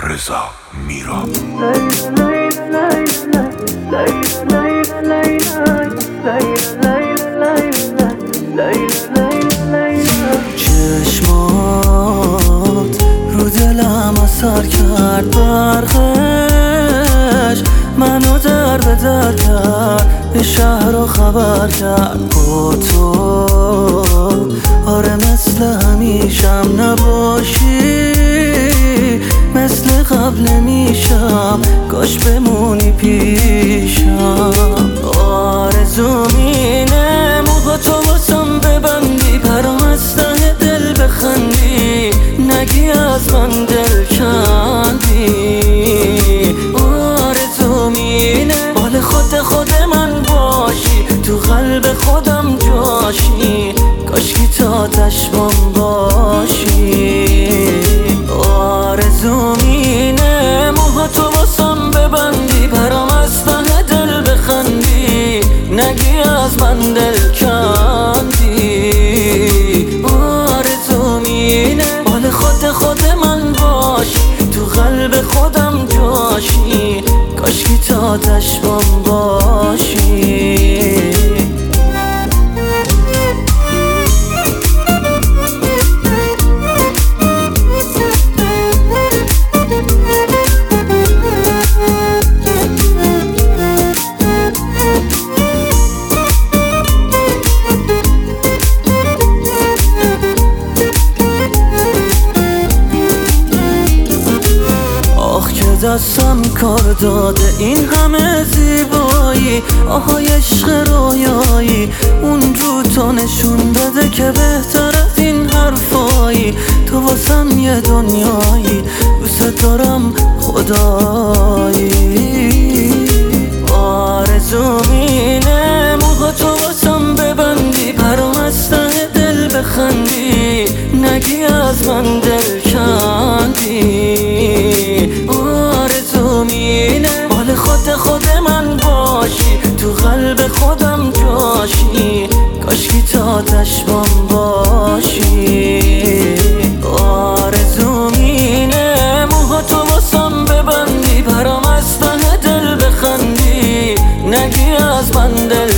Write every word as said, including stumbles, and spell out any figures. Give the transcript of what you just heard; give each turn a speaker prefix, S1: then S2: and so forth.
S1: رضا میرا.
S2: چشمات رو دلم اثر کرد، برقش منو در به در کرد، به شهر رو خبر کرد با تو. آره مثل همیشم نباشی، مثل قبل نمیشم، کاش بمونی پیشم. آرزوم اینه موهاتو واسم ببندی، برام از ته دل بخندی، نگی از من دل کندی. آرزوم اینه مال خود خود من باشی، تو قلب خودم جاشی، کاشکی تا چشمم باشی. آرزوم اینه موهاتو واسم ببندی، برام از ته دل بخندی، نگی از من دل کندی. آرزوم اینه مال خود خود من باشی، تو قلب خودم جاشی، کاشکی تا چشمم باشی. دستم کار داده این همه زیبایی، آهای عشق رویایی، اون رو تو نشون بده که بهتر از این حرفایی. تو واسم یه دنیایی، دوست دارم خدایی. آرزوم اینه موهاتو واسم ببندی، برام از ته دل بخندی، نگی از من دل کندی. مال خود خود من باشی، تو قلب خودم جاشی، کاشکی تا چشمم باشی. آرزوم اینه موهاتو واسم ببندی، برام از ته دل بخندی، نگی از من دل